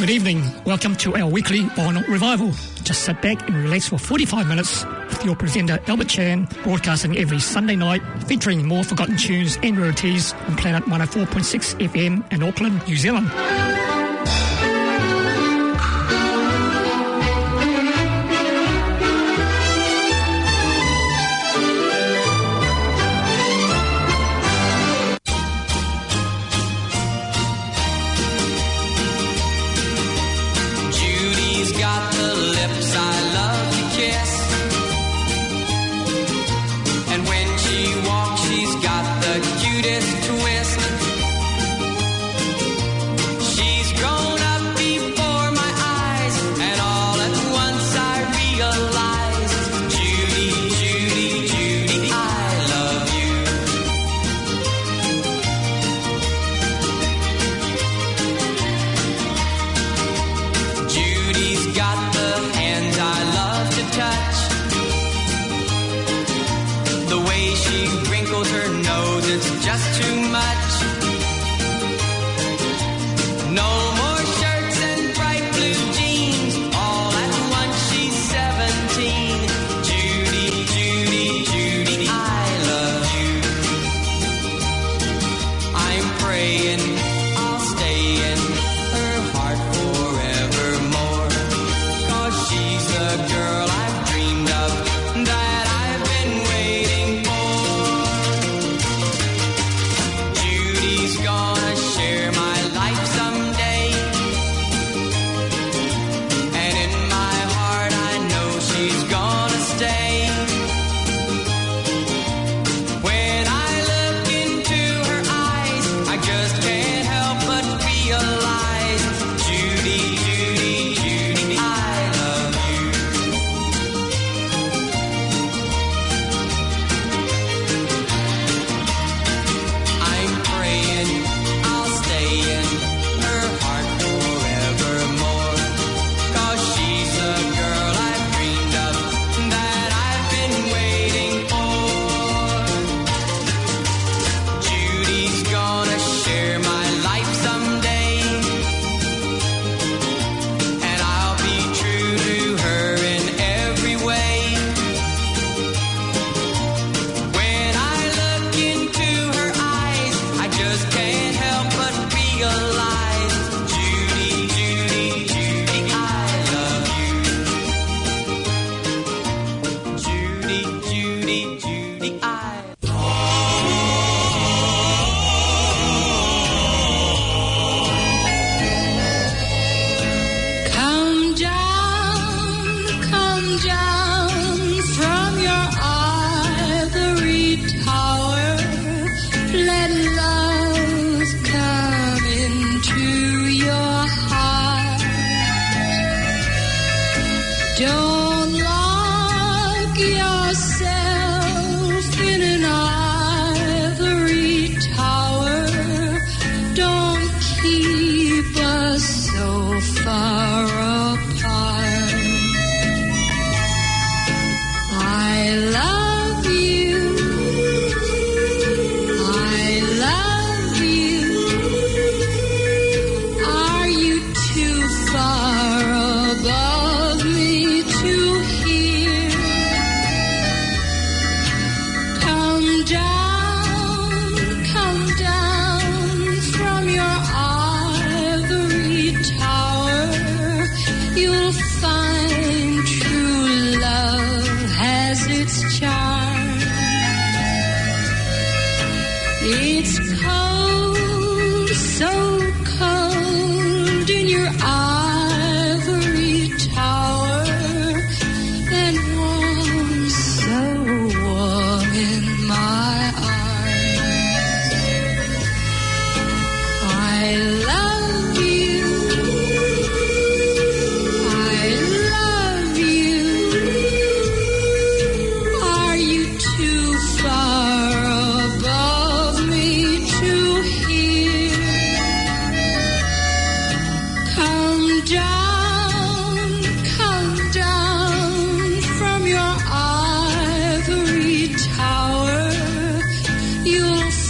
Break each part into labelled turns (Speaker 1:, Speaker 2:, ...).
Speaker 1: Good evening. Welcome to our weekly Vinyl Revival. Just sit back and relax for 45 minutes with your presenter Albert Chan, broadcasting every Sunday night, featuring more forgotten tunes and rarities on Planet 104.6 FM in Auckland, New Zealand.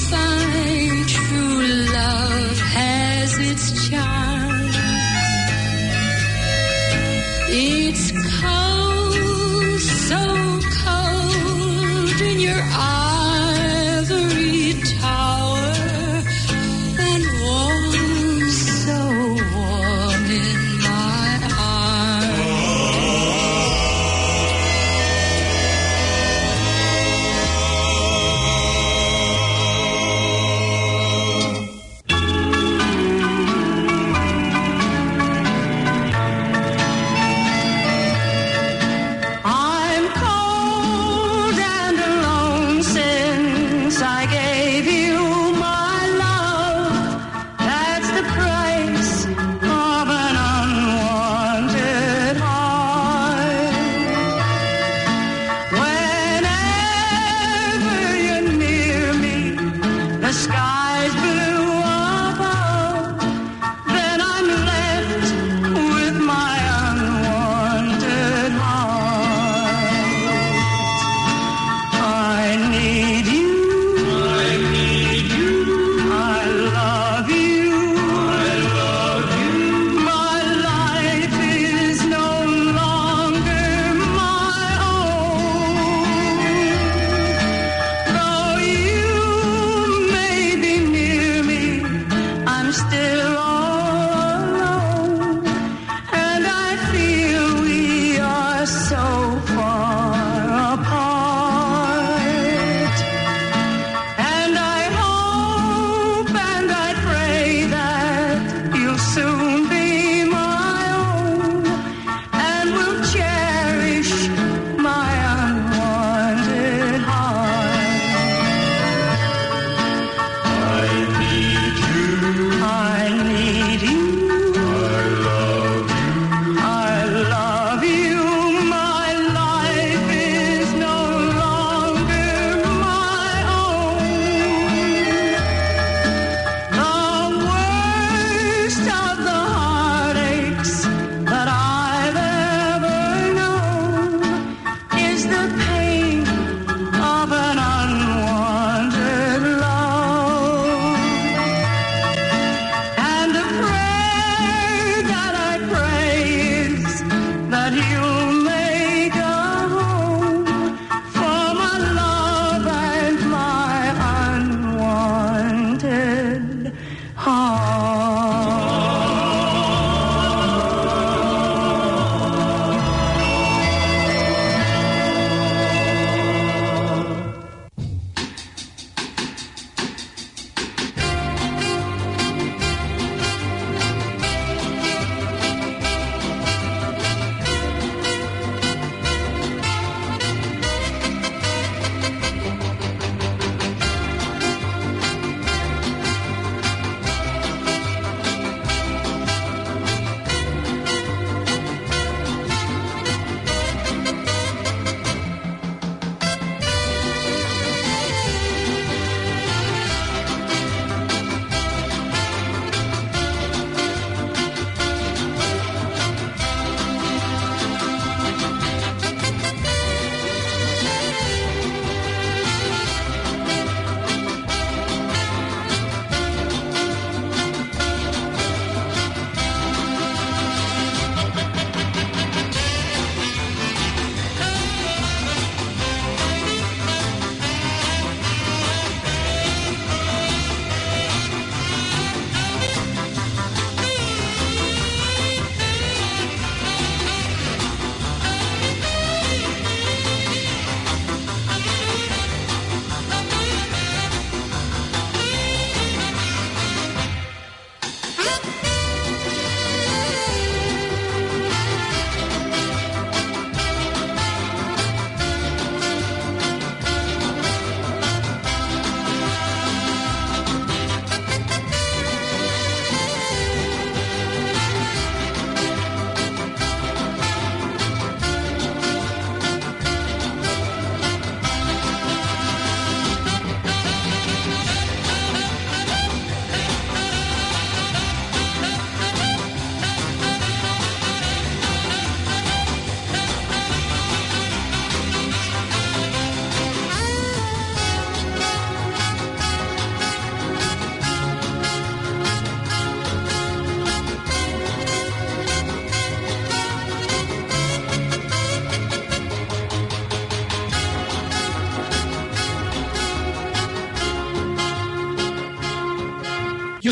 Speaker 2: Find true love has its charm. It's cold, so cold in your ivory tower, and warm, so warm in my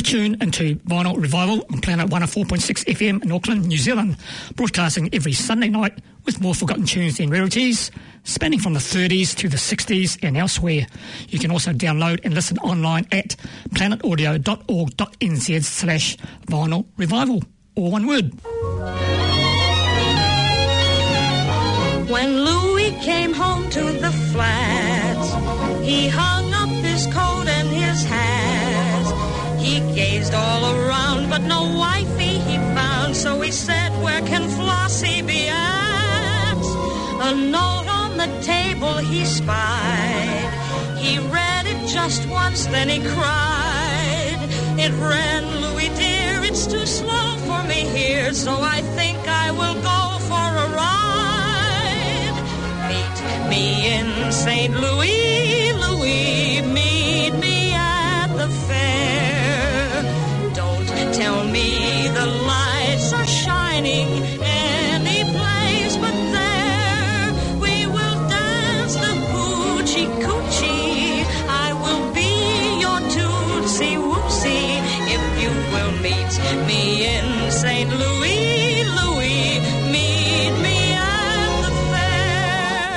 Speaker 1: tune into Vinyl Revival on Planet 104.6 FM in Auckland, New Zealand, broadcasting every Sunday night with more forgotten tunes and rarities, spanning from the 30s to the 60s and elsewhere. You can also download and listen online at planetaudio.org.nz/Vinyl Revival, all one word.
Speaker 3: When Louis came home to the flats, he hung up his coat and his hat. He gazed all around, but no wifey he found, so he said, "Where can Flossie be at?" A note on the table he spied. He read it just once, then he cried. It ran, "Louis dear, it's too slow for me here, so I think I will go for a ride. Meet me in St. Louis, Louis, meet me at the fair. Don't tell me the lights are shining any place but there. We will dance the hoochie coochie. I will be your tootsie woopsie if you will meet me in St. Louis, Louis, meet me at the fair."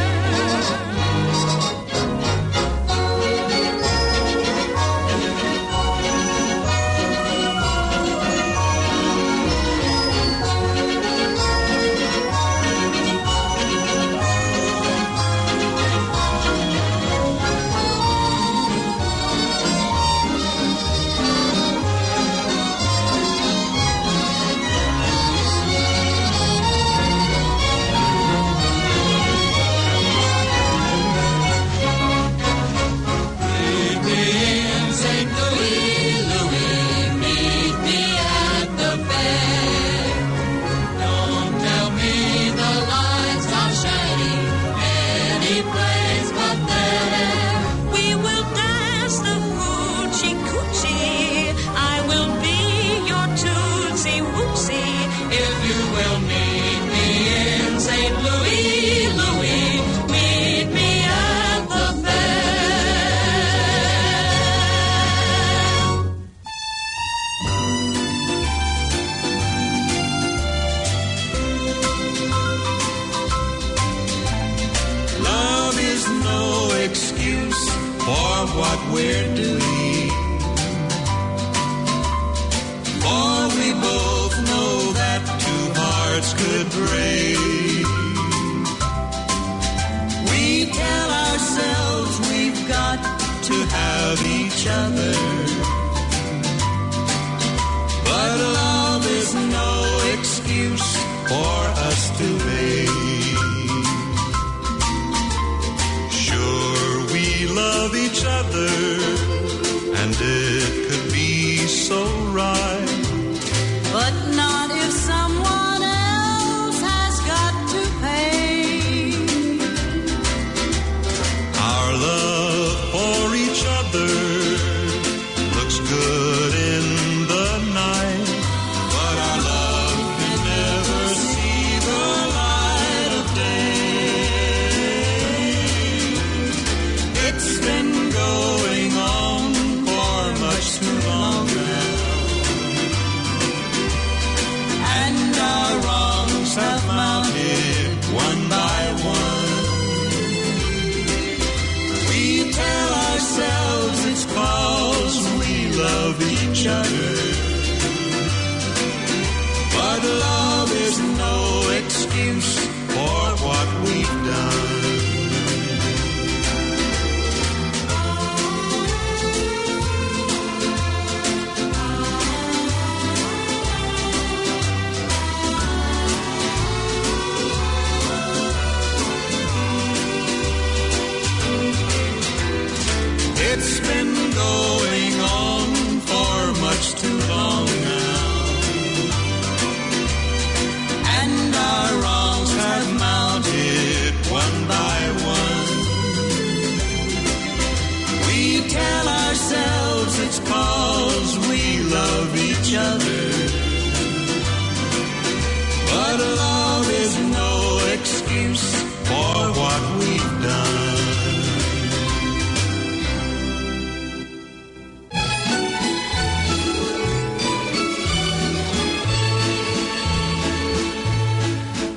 Speaker 3: We will dance the hoochie coochie. I will be your tootsie woopsie if you will meet me in St. Louis, Louis, meet me at the fair.
Speaker 4: Love is no excuse for what we're doing, for we both know that two hearts could break. We tell ourselves we've got to have each other, but love is no excuse for us to make. Sure, we love each other, and it could be so right.
Speaker 3: But not if someone else has got to pay.
Speaker 4: Our love for each other looks good in the night, but our love can never see the light of day. It's been going on for much too long now, and our wrongs have mounted one by one. We tell ourselves it's 'cause we love each other, but love is no excuse for what we've done. It's been going on for much too long now, and our wrongs have mounted one by one. We tell ourselves it's 'cause we love each other, but love is no excuse for what we've done.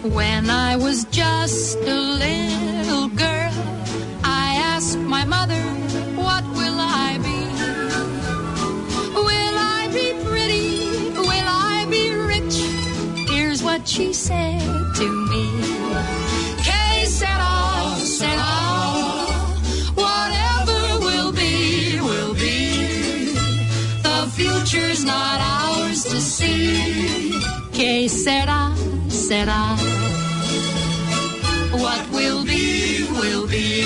Speaker 2: When I was just a little girl, I asked my mother, what will I be? Will I be pretty? Will I be rich? Here's what she said to me. Que sera, sera, whatever will be, will be. The future's not ours to see. Que sera, sera, what will be, will be.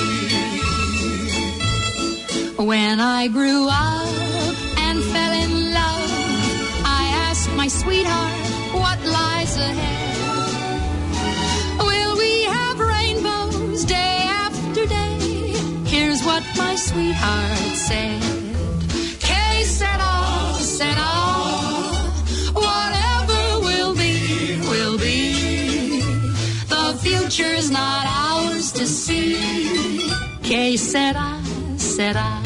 Speaker 2: When I grew up and fell in love, I asked my sweetheart, what lies ahead? Will we have rainbows day after day? Here's what my sweetheart said. Que sera, sera, whatever will be, will be. The future's not ours to see. Que sera, sera,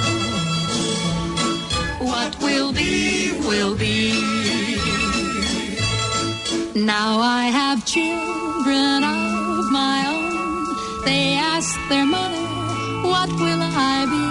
Speaker 2: what will be, will be. Now I have children of my own. They ask their mother, what will I be?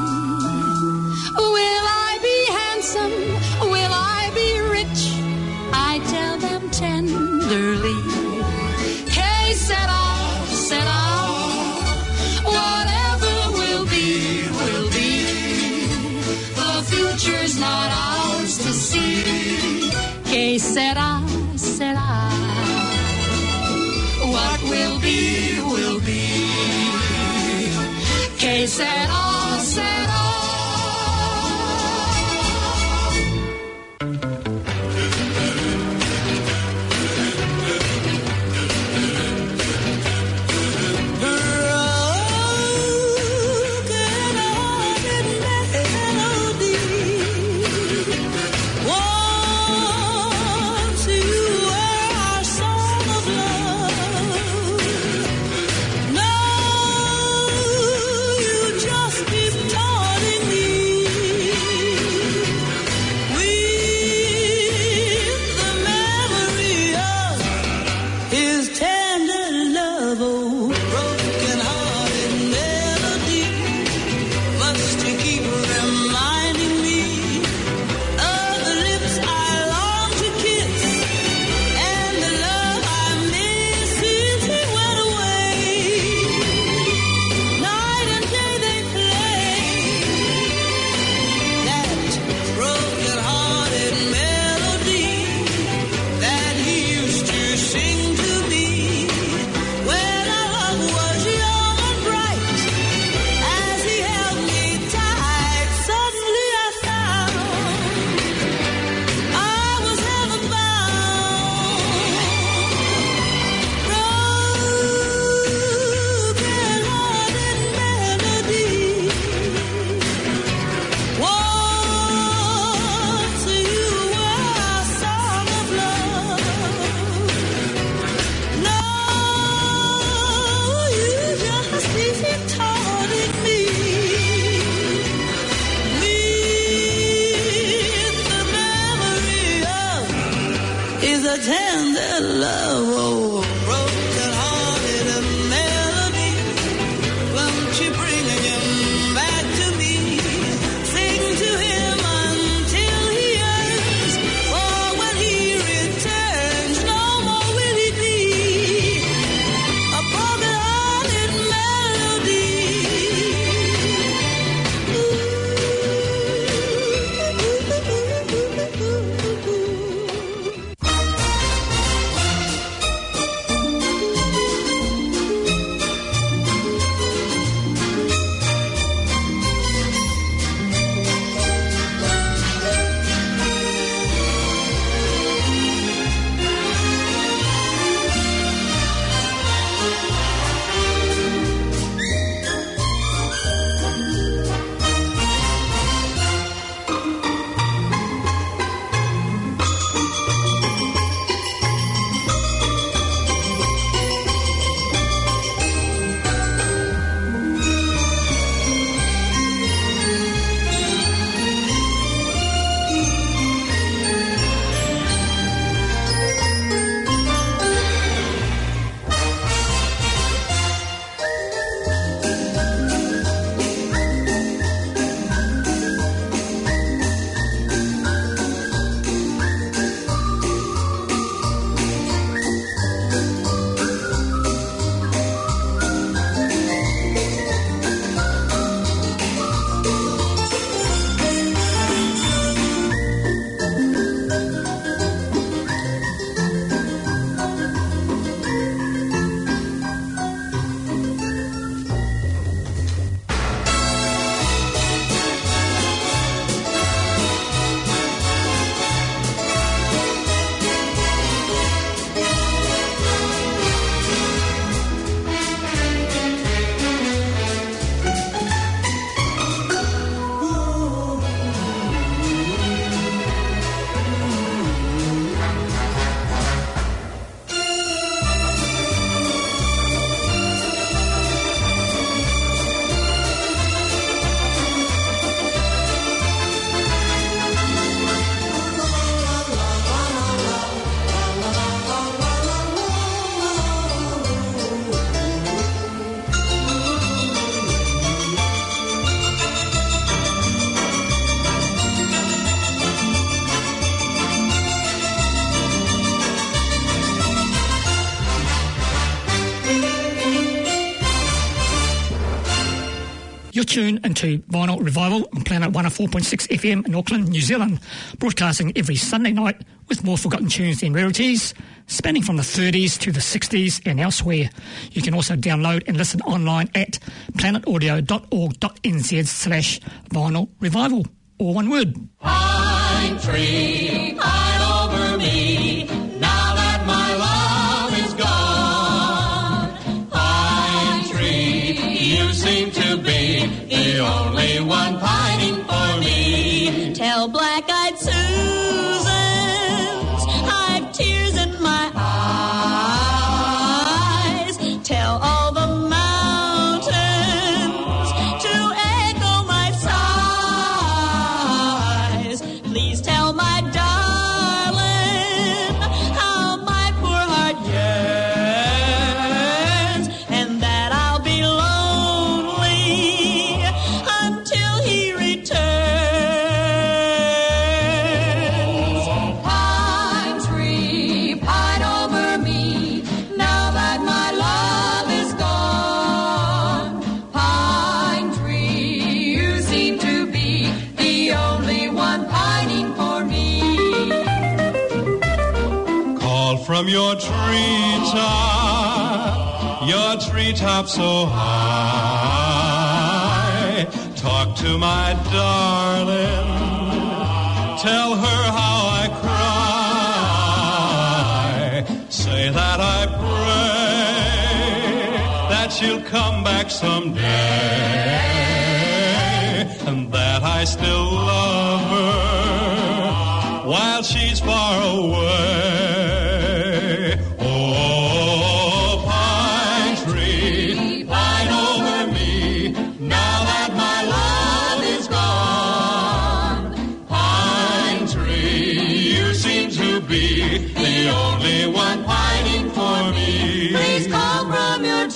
Speaker 2: Will I be handsome? Will I be rich? I tell them tenderly. Que sera, sera, whatever will be, will be. The future's not ours to see. Que sera, sera, what will be, will be. Que sera, sera.
Speaker 1: tune into Vinyl Revival on Planet 104.6 FM in Auckland, New Zealand, broadcasting every Sunday night with more forgotten tunes and rarities, spanning from the 30s to the 60s and elsewhere. You can also download and listen online at planetaudio.org.nz/Vinyl Revival, all one word.
Speaker 4: Pine tree, pine over me, now that my love is gone. Pine tree, you seem to be the only one pining for me.
Speaker 3: Tell black-eyed Susans I've tears in my eyes. Tell all the mountains to echo my sighs. Please tell my darling how my poor heart yearns, and that I'll be lonely until he returns.
Speaker 2: Pine tree, pine over me, now that my love is gone. Pine tree, you seem to be the only one pining for me.
Speaker 4: Call from your treetop so high. Talk to my darling, tell her how I cry. Say that I pray that she'll come back someday, and that I still love her while she's far away. Oh, pine tree, pine over me, now that my love is gone. Pine tree, you seem to be the only one pining for me.
Speaker 2: Please call from your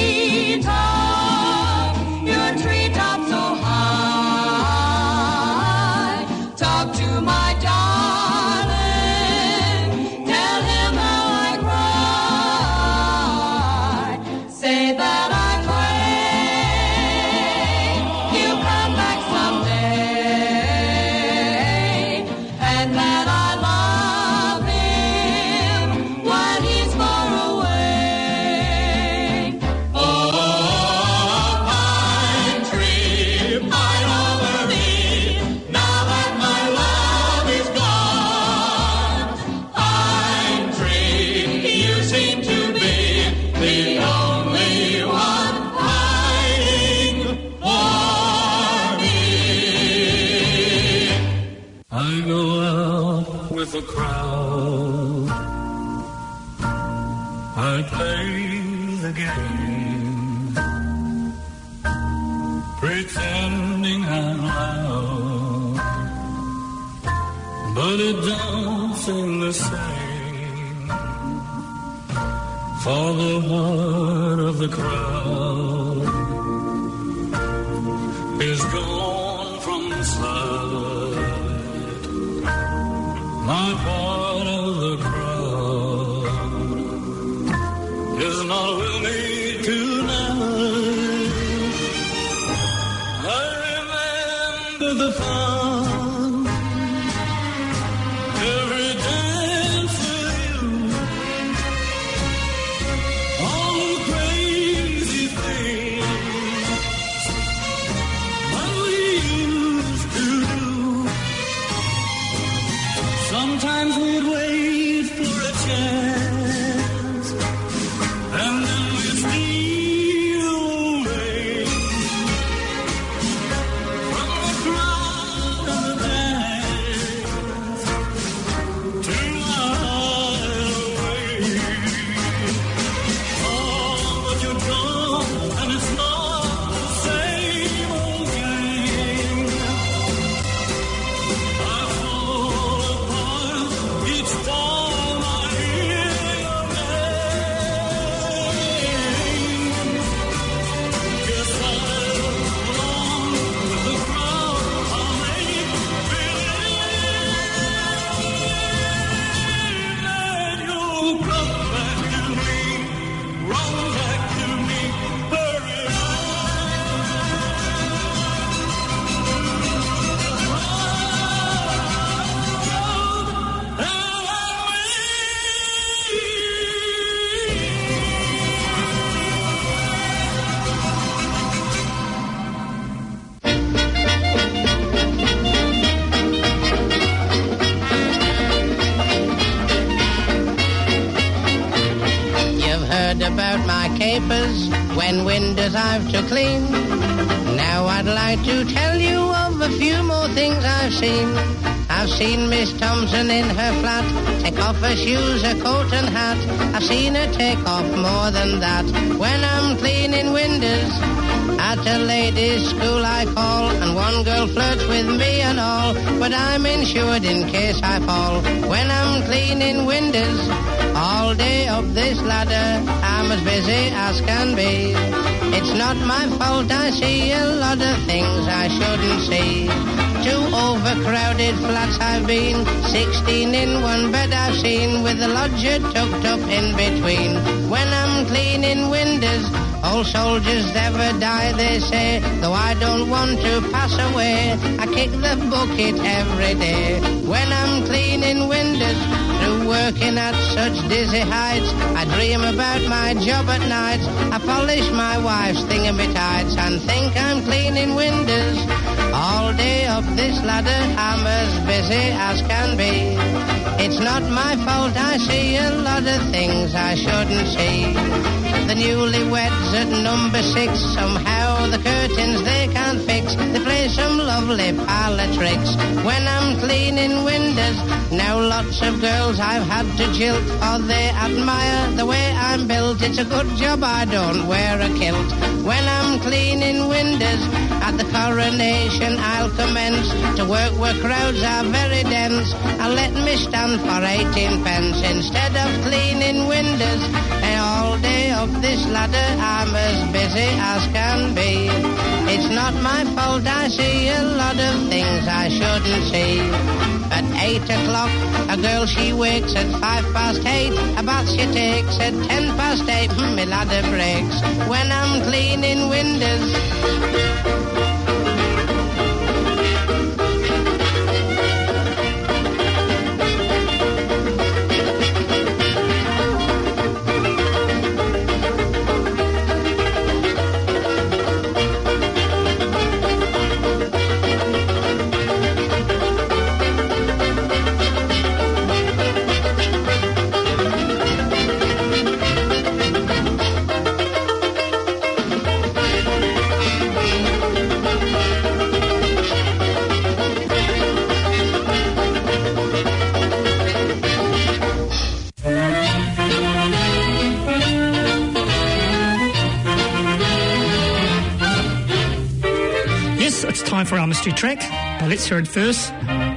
Speaker 2: treetop so high. Talk to my darling, tell him how I cry. Say that I pray he'll come back someday, and that I love him while he's far away.
Speaker 4: Oh, pine tree, pine over me, now that my love is gone. Pine tree, you seem to be the only one pining for me.
Speaker 5: I go out with the crowd. I play the game, pretending I'm loud, but it don't seem the same. For the heart of the crowd is gone from sight. My part of the crowd is not with me tonight. I remember the fun, every dance with you, all the crazy things
Speaker 6: word about my capers when windows I've to clean. Now I'd like to tell you of a few more things I've seen. I've seen Miss Thompson in her flat take off her shoes, her coat and hat. I've seen her take off more than that when I'm cleaning windows. At a ladies' school I call, and one girl flirts with me and all, but I'm insured in case I fall when I'm cleaning windows. All day up this ladder, I'm as busy as can be. It's not my fault I see a lot of things I shouldn't see. 2 overcrowded flats I've been, 16 in one bed I've seen, with the lodger tucked up in between. When I'm cleaning windows, old soldiers never die, they say, though I don't want to pass away. I kick the bucket every day. When I'm cleaning windows, through working at such dizzy heights, I dream about my job at night. I polish my wife's thingamy-tights and think I'm cleaning windows. All day up this ladder, I'm as busy as can be. It's not my fault I see a lot of things I shouldn't see. The newlyweds at number 6, somehow the curtains they can't fix. They play some lovely parlour tricks when I'm cleaning windows. Now lots of girls I've had to jilt, for they admire the way I'm built. It's a good job I don't wear a kilt when I'm cleaning windows. At the coronation I'll commence to work where crowds are very dense. I'll let me stand for 18 pence instead of cleaning windows. And all day up this ladder I'm as busy as can be. It's not my fault I see a lot of things I shouldn't see. At 8 o'clock a girl she wakes, at 8:05 a bath she takes, at 8:10 my ladder breaks when I'm cleaning windows.
Speaker 1: It's time for our mystery track, but let's hear it first.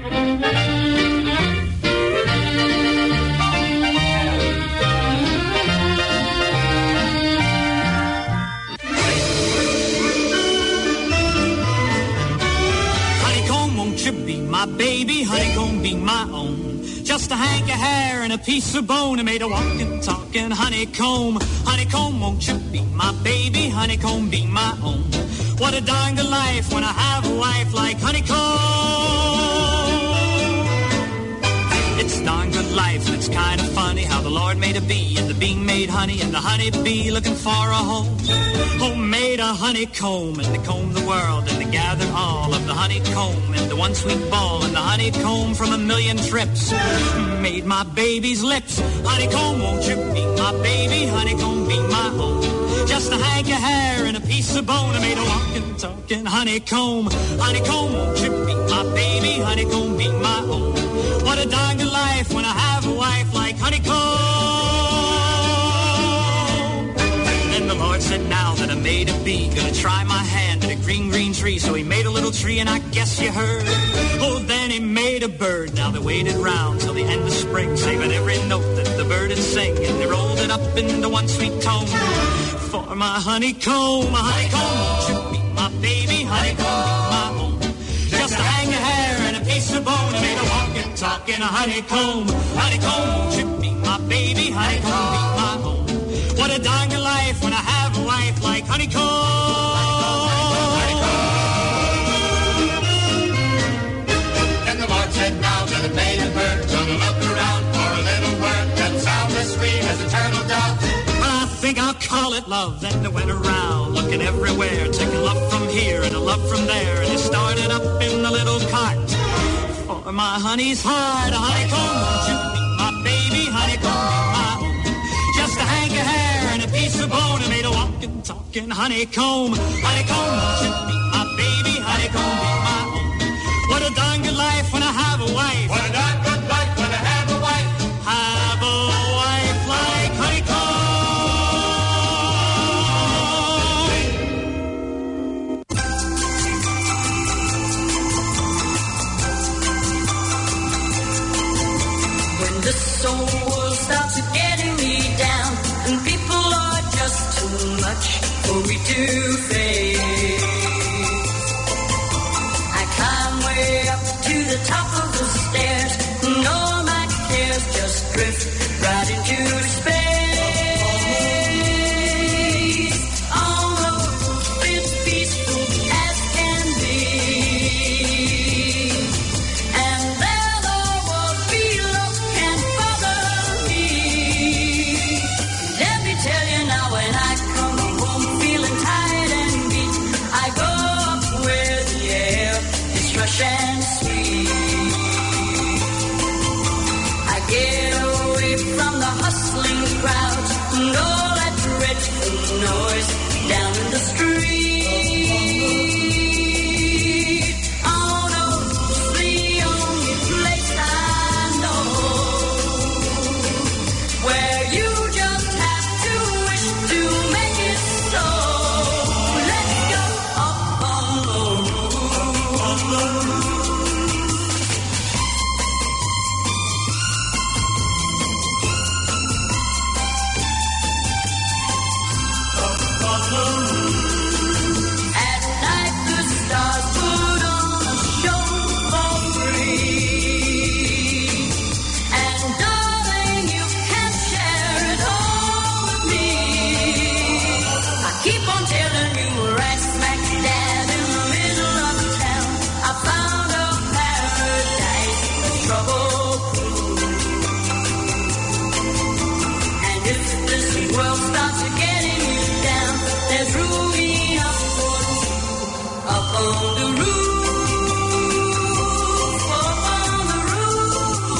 Speaker 5: Honeycomb, won't you be my baby? Honeycomb, be my own. Just a hank of hair and a piece of bone, I made a walking, talking honeycomb. Honeycomb, won't you be my baby? Honeycomb, be my own. What a darn good life when I have a wife like honeycomb. It's a darn good life, and it's kind of funny how the Lord made a bee, and the bee made honey, and the honey bee looking for a home. Oh, made a honeycomb, and they combed the world, and they gathered all of the honeycomb into one sweet ball, and the honeycomb from a million trips made my baby's lips. Honeycomb, won't you be my baby? Honeycomb, be my home. Just a hank of hair and a piece of bone, I made a walking, talking honeycomb. Honeycomb, won't you be my baby? Honeycomb, be my own. What a darn good life when I have a wife like honeycomb. Then the Lord said, now that I made a bee, gonna try my hand at a green, green tree. So he made a little tree, and I guess you heard. Oh, then he made a bird. Now they waited round till the end of spring, saving every note that the bird would sing, and they rolled it up into one sweet tone. For my honeycomb, won't you be my baby? Honeycomb, be my own. Just a hang of hair and a piece of bone, I made a walking, talking a honeycomb. Honeycomb, won't you be my baby? Honeycomb, be my own. What a darn good life when I have a wife like honeycomb.
Speaker 4: Then the Lord said, now that I made a bird, gonna look around for a little word that sounds as sweet as a turtle dove.
Speaker 5: I think I'll call it love. Then they went around looking everywhere, taking love from here and a love from there, and they started up in the little cart for my honey's heart. A honeycomb, won't you be my baby? Honeycomb, be my own. Just a hank of hair and a walking honeycomb. Honeycomb, won't you be my baby? Honeycomb, be my home. What a darn good life when I have a wife. What a darn good life when I have a wife. Have a wife like honeycomb.
Speaker 3: When the soul stops getting me down and people are just too much for me to face, I climb way up to the top of the stairs and all my cares just drift right into space. All over it's peaceful as can be, and there the world below can't bother me. Let me tell you now, when I come home feeling tired and beat, I go up where the air is fresh and sweet. I get away from the hustling crowds and all that dreadful noise down in the street. Oh no, it's the only place I know where you just have to wish to make it so. Let's go up on the roof. At night the stars put on a show for free, and darling, you can share it all with me. I keep on telling you, right smack dab in the middle of town, I found a paradise for trouble-proof. And if this world starts getting you down, there's room enough for two up on the roof, up on the roof,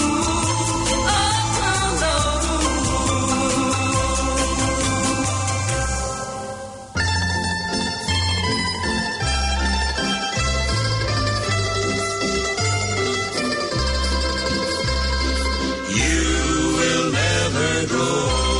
Speaker 3: up on the
Speaker 4: You will never grow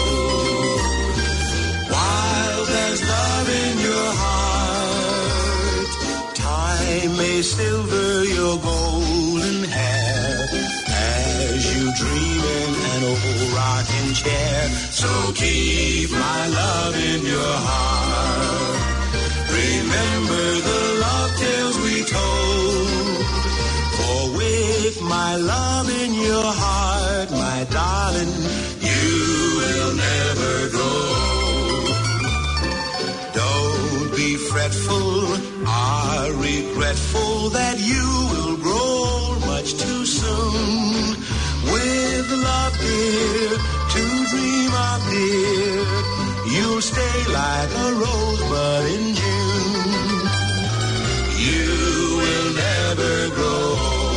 Speaker 4: while there's love in your heart. Time may silver your golden hair as you dream in an old rocking chair. So keep my love in your heart. Remember the love tales we told. For with my love in your heart, my darling, you will never grow. Don't be fretful or regretful that you will grow much too soon. With love, dear, to dream of, dear, you'll stay like a rosebud in June. You will never grow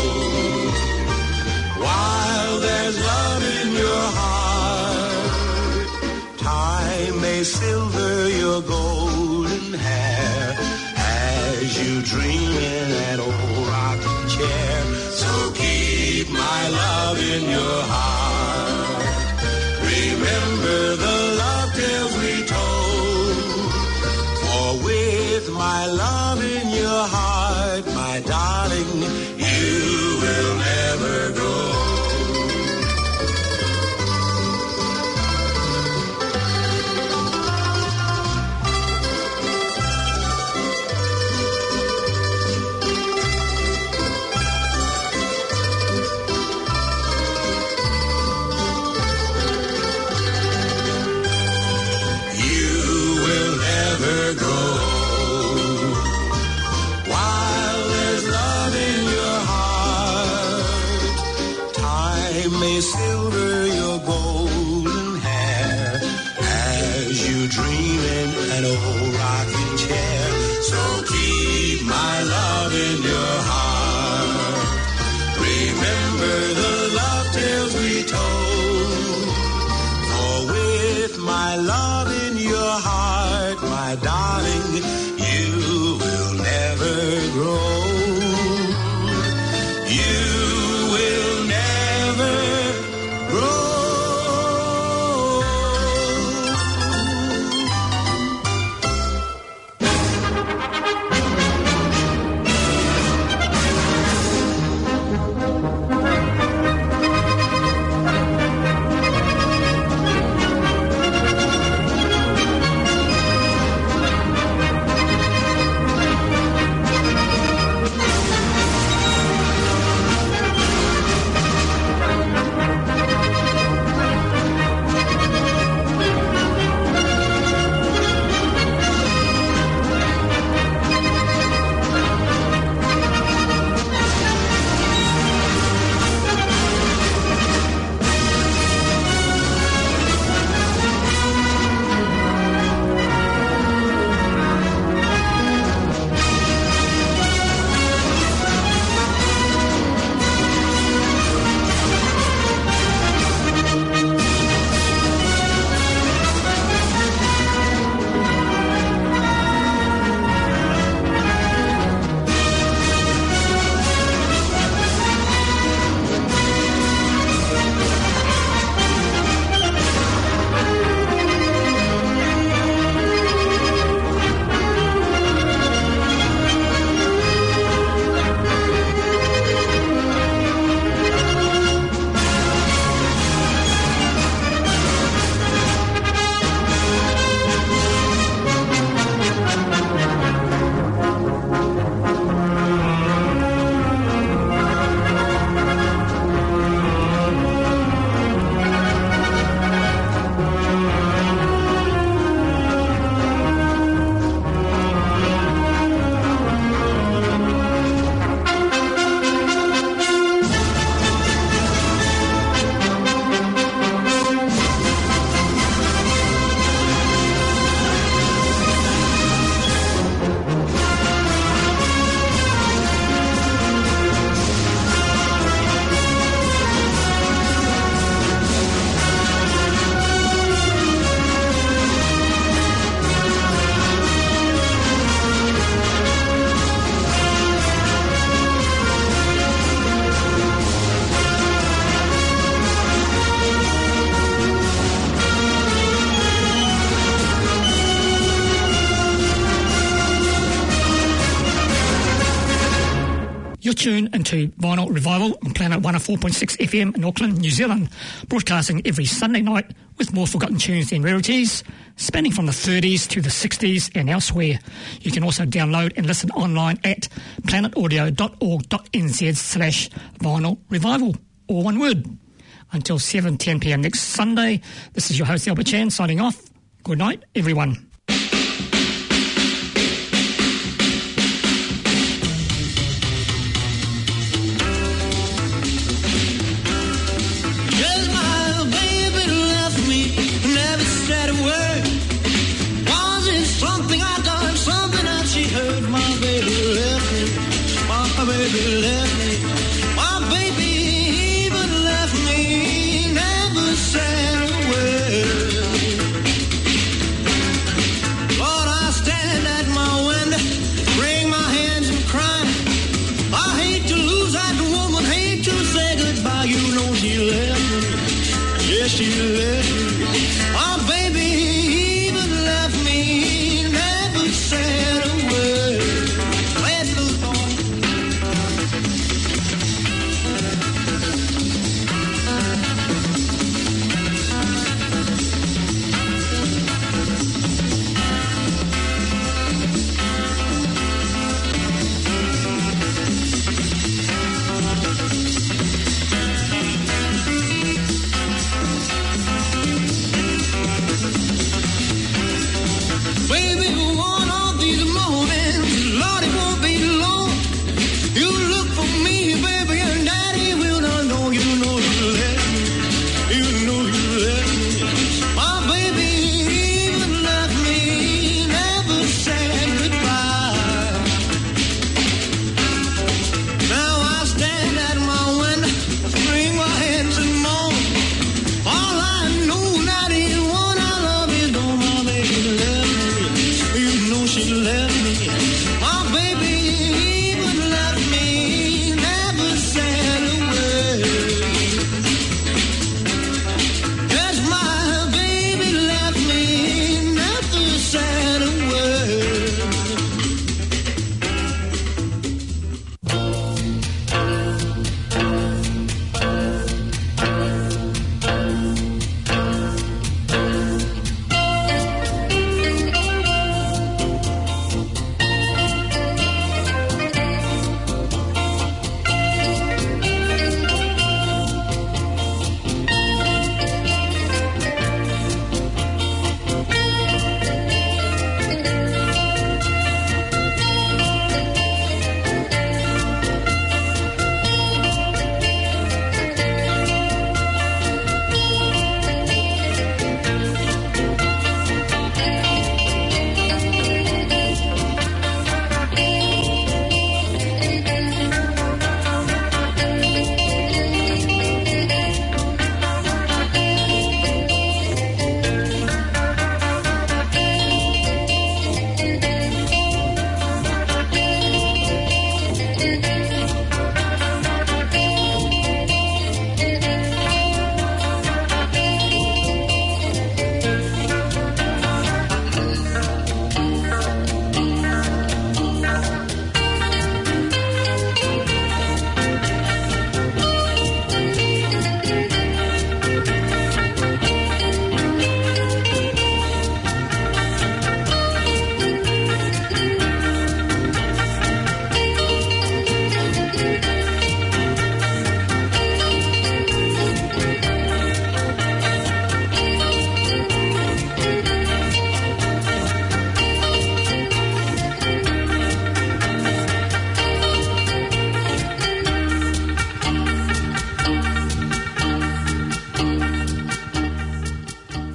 Speaker 4: while there's love in your heart. Time may silver your golden hair as you dream in that old rocking chair. So keep my love in your heart. Remember the love tales we told. For with my love in your heart, my darling, you will never grow. You will never grow while there's love in your heart. Time may silver your golden hair as you dream in an old rocking chair. So keep my love in your heart. Remember the love tales we told. For with my love in your heart, my
Speaker 1: tune into Vinyl Revival on Planet 104.6 FM in Auckland, New Zealand, broadcasting every Sunday night with more forgotten tunes and rarities, spanning from the 30s to the 60s and elsewhere. You can also download and listen online at planetaudio.org.nz/Vinyl Revival, all one word. Until 7:10 p.m. next Sunday, this is your host Albert Chan signing off. Good night, everyone.
Speaker 7: Baby left me, my baby even left me, never said a word. Lord, I stand at my window, wring my hands and cry. I hate to lose that woman, hate to say goodbye. You know she left me, yes she left me.